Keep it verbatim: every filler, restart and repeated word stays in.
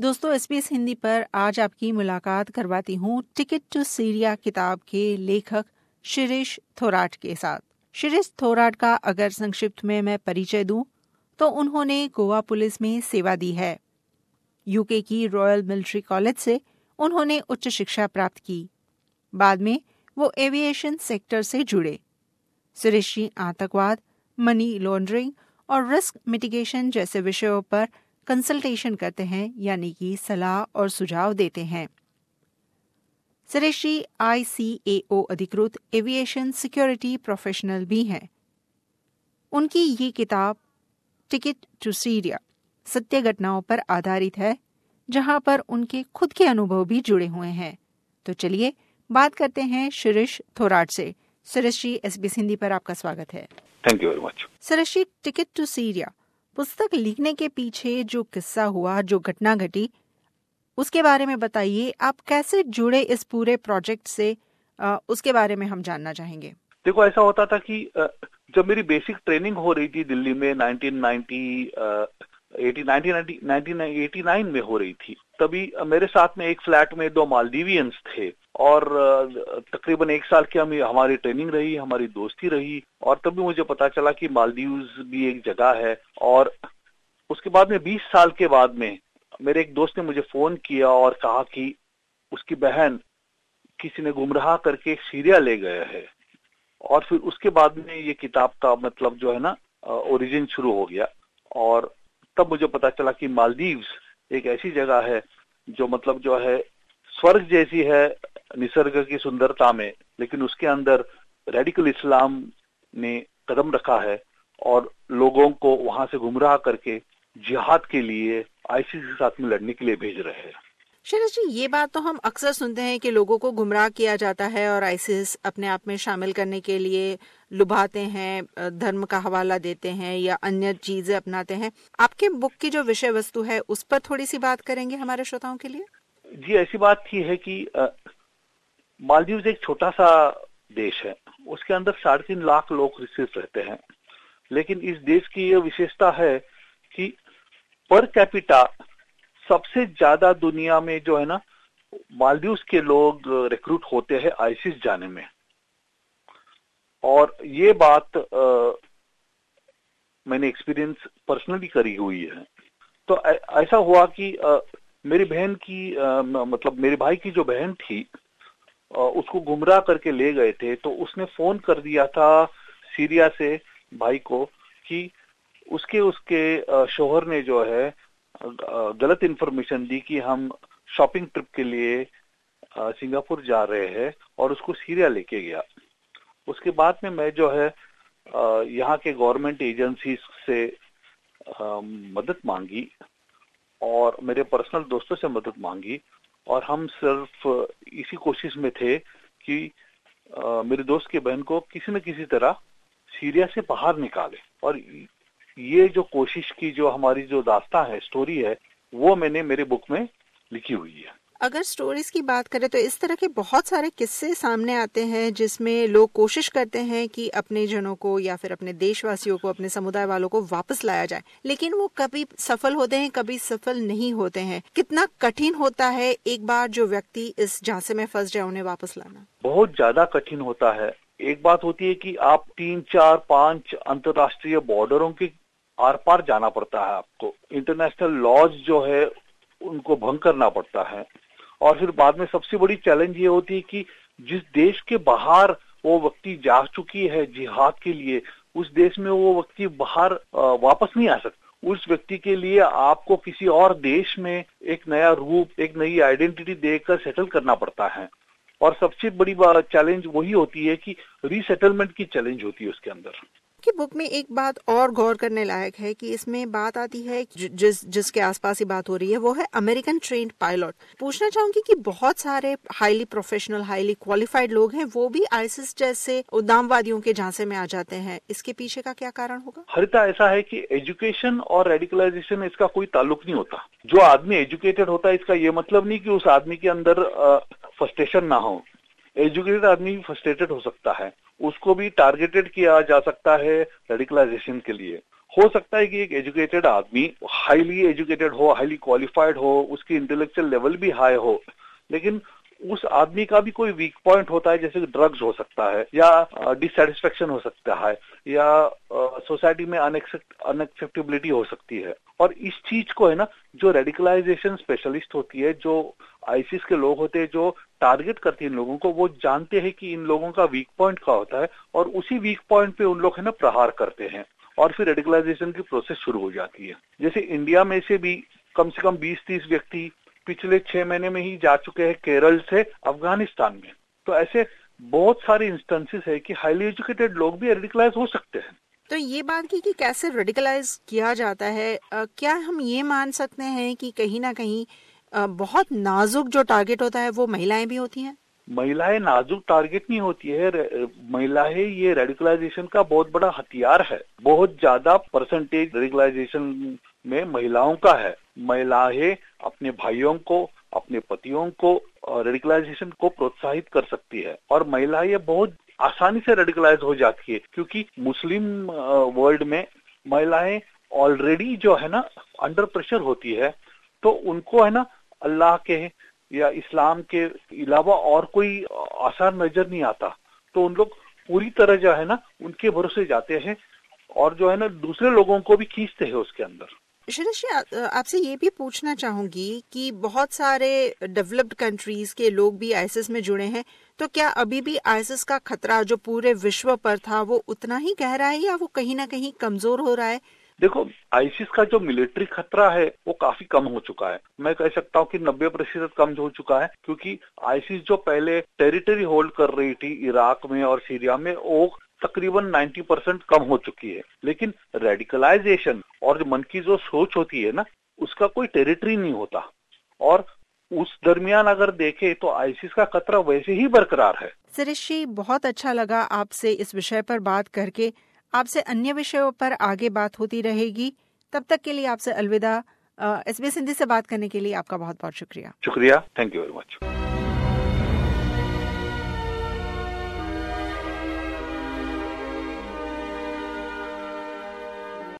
दोस्तों, एसबीएस हिंदी पर आज आपकी मुलाकात करवाती हूँ टिकट टू सीरिया किताब के लेखक शिरीष थोराट के साथ। शिरीष थोराट का अगर संक्षिप्त में मैं परिचय दूं तो उन्होंने गोवा पुलिस में सेवा दी है। यूके की रॉयल मिलिट्री कॉलेज से उन्होंने उच्च शिक्षा प्राप्त की। बाद में वो एविएशन सेक्टर से जुड़े। शिरीष जी आतंकवाद, मनी लॉन्ड्रिंग और रिस्क मिटिगेशन जैसे विषयों पर कंसल्टेशन करते हैं, यानी कि सलाह और सुझाव देते हैं। शिरीष जी आई सी ए ओ अधिकृत एविएशन सिक्योरिटी प्रोफेशनल भी हैं। उनकी ये किताब टिकट टू सीरिया सत्य घटनाओं पर आधारित है, जहां पर उनके खुद के अनुभव भी जुड़े हुए हैं। तो चलिए बात करते हैं शिरीष थोराट से। शिरीष जी, एसबीएस हिंदी पर आपका स्वागत है। Thank you very much. Shirish ji, ticket to Syria पुस्तक लिखने के पीछे जो किस्सा हुआ, जो घटना घटी, उसके बारे में बताइए। आप कैसे जुड़े इस पूरे प्रोजेक्ट से, आ, उसके बारे में हम जानना चाहेंगे। देखो, ऐसा होता था कि जब मेरी बेसिक ट्रेनिंग हो रही थी दिल्ली में nineteen ninety nineteen eighty nine में हो रही थी, तभी मेरे साथ में एक फ्लैट में दो मालदीवियंस थे और तकरीबन एक साल की हम हमारी ट्रेनिंग रही, हमारी दोस्ती रही। और तभी मुझे पता चला कि मालदीव्स भी एक जगह है। और उसके बाद में बीस साल के बाद में मेरे एक दोस्त ने मुझे फोन किया और कहा कि उसकी बहन किसी ने गुमराह करके सीरिया ले गया है। और फिर उसके बाद में ये किताब का मतलब जो है ना ओरिजिन शुरू हो गया। और तब मुझे पता चला कि मालदीव्स एक ऐसी जगह है जो मतलब जो है स्वर्ग जैसी है निसर्ग की सुंदरता में, लेकिन उसके अंदर रेडिकल इस्लाम ने कदम रखा है और लोगों को वहां से गुमराह करके जिहाद के लिए आईसिस के साथ में लड़ने के लिए भेज रहे हैं। शिरीष जी, ये बात तो हम अक्सर सुनते हैं कि लोगों को गुमराह किया जाता है और आईसिस अपने आप में शामिल करने के लिए लुभाते हैं, धर्म का हवाला देते हैं या अन्य चीजें अपनाते हैं। आपके बुक की जो विषय वस्तु है उस पर थोड़ी सी बात करेंगे हमारे श्रोताओं के लिए। जी, ऐसी बात थी है कि मालदीव्स एक छोटा सा देश है, उसके अंदर साढ़े तीन लाख लोग सिर्फ रहते हैं। लेकिन इस देश की यह विशेषता है कि पर कैपिटा सबसे ज्यादा दुनिया में जो है ना मालदीव्स के लोग रिक्रूट होते हैं आईसिस जाने में। और ये बात आ, मैंने एक्सपीरियंस पर्सनली करी हुई है। तो ऐसा हुआ कि आ, मेरी बहन की आ, मतलब मेरे भाई की जो बहन थी आ, उसको गुमराह करके ले गए थे। तो उसने फोन कर दिया था सीरिया से भाई को कि उसके उसके शोहर ने जो है गलत इंफॉर्मेशन दी कि हम शॉपिंग ट्रिप के लिए सिंगापुर जा रहे हैं और उसको सीरिया लेके गया। उसके बाद में मैं जो है यहाँ के गवर्नमेंट एजेंसी से मदद मांगी और मेरे पर्सनल दोस्तों से मदद मांगी। और हम सिर्फ इसी कोशिश में थे कि मेरे दोस्त की बहन को किसी न किसी तरह सीरिया से बाहर निकाले। और ये जो कोशिश की, जो हमारी जो दास्तां है, स्टोरी है, वो मैंने मेरे बुक में लिखी हुई है। अगर स्टोरीज की बात करें तो इस तरह के बहुत सारे किस्से सामने आते हैं जिसमें लोग कोशिश करते हैं कि अपने जनों को या फिर अपने देशवासियों को, अपने समुदाय वालों को वापस लाया जाए, लेकिन वो कभी सफल होते हैं, कभी सफल नहीं होते हैं। कितना कठिन होता है एक बार जो व्यक्ति इस झांसे में फंस जाए उन्हें वापस लाना? बहुत ज्यादा कठिन होता है। एक बात होती है कि आप तीन चार पांच अंतर्राष्ट्रीय बॉर्डरों के आर पार जाना पड़ता है, आपको इंटरनेशनल लॉज जो है उनको भंग करना पड़ता है। और फिर बाद में सबसे बड़ी चैलेंज ये होती है कि जिस देश के बाहर वो व्यक्ति जा चुकी है जिहाद के लिए, उस देश में वो व्यक्ति बाहर वापस नहीं आ सकता। उस व्यक्ति के लिए आपको किसी और देश में एक नया रूप, एक नई आइडेंटिटी देकर सेटल करना पड़ता है। और सबसे बड़ी चैलेंज वही होती है कि रीसेटलमेंट की चैलेंज होती है उसके अंदर। कि बुक में एक बात और गौर करने लायक है कि इसमें बात आती है जिस जिसके आसपास ही बात हो रही है वो है अमेरिकन ट्रेन्ड पायलट। पूछना चाहूंगी कि बहुत सारे हाईली प्रोफेशनल, हाईली क्वालिफाइड लोग हैं, वो भी आईसिस जैसे उद्दामवादियों के झांसे में आ जाते हैं। इसके पीछे का क्या कारण होगा? हरिता, ऐसा है कि एजुकेशन और रेडिकलाइजेशन इसका कोई ताल्लुक नहीं होता। जो आदमी एजुकेटेड होता है, इसका ये मतलब नहीं कि उस आदमी के अंदर फ्रस्ट्रेशन ना हो। एजुकेटेड आदमी भी फ्रस्ट्रेटेड हो सकता है, उसको भी टारगेटेड किया जा सकता है रेडिकलाइजेशन के लिए। हो सकता है कि एक एजुकेटेड आदमी हाईली एजुकेटेड हो, हाईली क्वालिफाइड हो, उसकी इंटेलेक्चुअल लेवल भी हाई हो, लेकिन उस आदमी का भी कोई वीक पॉइंट होता है, जैसे ड्रग्स हो सकता है या डिससेटिस्फेक्शन हो सकता है या सोसाइटी में अनएक्सेप्टेबिलिटी हो सकती है। और इस चीज को है ना, जो रेडिकलाइजेशन स्पेशलिस्ट होती है, जो आईसिस के लोग होते हैं, जो टारगेट करती है इन लोगों को, वो जानते हैं कि इन लोगों का वीक पॉइंट क्या होता है और उसी वीक पॉइंट पे उन लोग है ना प्रहार करते हैं और फिर रेडिकलाइजेशन की प्रोसेस शुरू हो जाती है। जैसे इंडिया में से भी कम से कम बीस तीस व्यक्ति पिछले छह महीने में ही जा चुके हैं केरल से अफगानिस्तान में। तो ऐसे बहुत सारे इंस्टेंसेस है कि हाईली एजुकेटेड लोग भी रेडिकलाइज हो सकते हैं। तो ये बात की कि कैसे रेडिकलाइज किया जाता है, आ, क्या हम ये मान सकते हैं कि कहीं ना कहीं आ, बहुत नाजुक जो टारगेट होता है वो महिलाएं भी होती हैं? महिलाएं नाजुक टारगेट नहीं होती है, महिलाएं ये रेडिकलाइजेशन का बहुत बड़ा हथियार है। बहुत ज्यादा परसेंटेज रेडिकलाइजेशन में महिलाओं का है। महिलाएं अपने भाइयों को, अपने पतियों को रेडिकलाइजेशन को प्रोत्साहित कर सकती है और महिलाएं बहुत आसानी से रेडिकलाइज हो जाती है, क्योंकि मुस्लिम वर्ल्ड में महिलाएं ऑलरेडी जो है ना अंडर प्रेशर होती है, तो उनको है ना अल्लाह के या इस्लाम के अलावा और कोई आसान नजर नहीं आता, तो उन लोग पूरी तरह जो है ना उनके भरोसे जाते हैं और जो है ना दूसरे लोगों को भी खींचते हैं उसके अंदर। शिरीष जी, आपसे ये भी पूछना चाहूंगी कि बहुत सारे डेवलप्ड कंट्रीज के लोग भी आईसिस में जुड़े हैं, तो क्या अभी भी आईसिस का खतरा जो पूरे विश्व पर था वो उतना ही गहरा है या वो कहीं ना कहीं कमजोर हो रहा है? देखो, आईसिस का जो मिलिट्री खतरा है वो काफी कम हो चुका है। मैं कह सकता हूँ कि नब्बे प्रतिशत कम हो चुका है, क्योंकि आईसिस जो पहले टेरिटरी होल्ड कर रही थी इराक में और सीरिया में, वो तकरीबन नब्बे परसेंट कम हो चुकी है। लेकिन रेडिकलाइजेशन और जो मन की जो सोच होती है ना, उसका कोई टेरिटरी नहीं होता और उस दरमियान अगर देखे तो आईसिस का खतरा वैसे ही बरकरार है। शिरीष जी, बहुत अच्छा लगा आपसे इस विषय पर बात करके। आपसे अन्य विषयों पर आगे बात होती रहेगी। तब तक के लिए आपसे अलविदा। एसबीएस हिंदी से बात करने के लिए आपका बहुत बहुत शुक्रिया। शुक्रिया, थैंक यू वेरी मच।